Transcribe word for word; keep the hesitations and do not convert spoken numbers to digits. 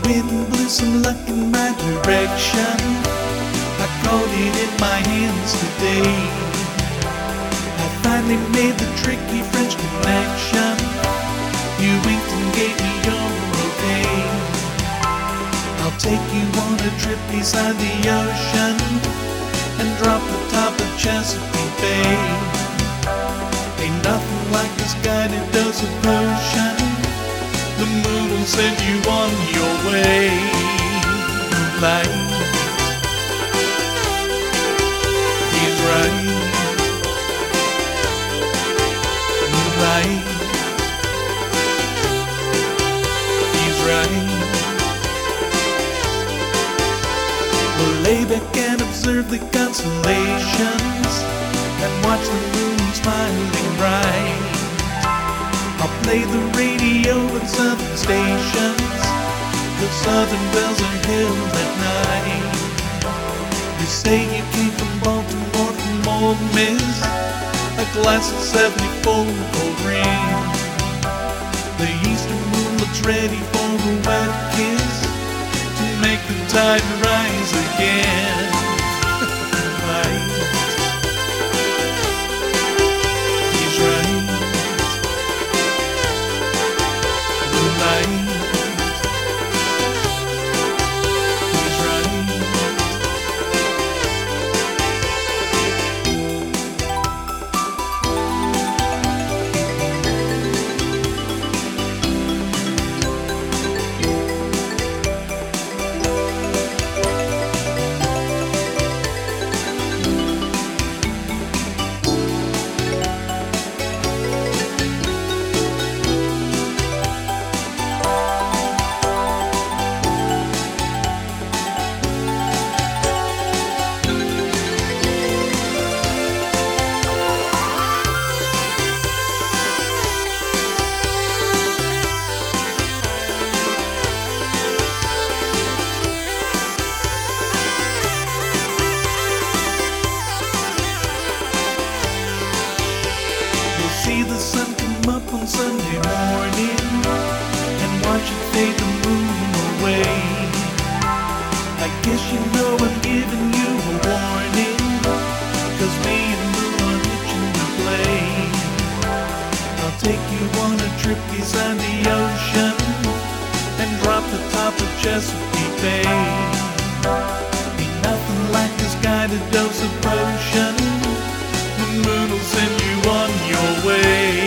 wind blew some luck in my direction. I caught it in my hands today. I finally made the tricky French connection. You winked and gave me your okay. I'll take you on a trip beside the ocean and drop the top of Chesapeake Bay. Ain't nothing like this guided dose of potion. The moon will send you on your way. Moonlight is right. Moonlight is right. We'll lay back and observe the constellations and watch the moon smiling bright. I'll play the radio at southern stations, 'cause southern bells are held at night. You say you came from Baltimore, from Old Miss, a glass of seventy-four gold ring. The eastern moon looks ready for a wet kiss to make the tide rise again. Right. He's right. Moonlight. He's right. See the sun come up on Sunday morning and watch it fade the moon away. I guess you know I'm giving you a warning, 'cause me and moon are itching to play. I'll take you on a trip beside the ocean and drop the top of Chesapeake Bay. Ain't nothing like this guided dose of potion. The moon will send you on your way.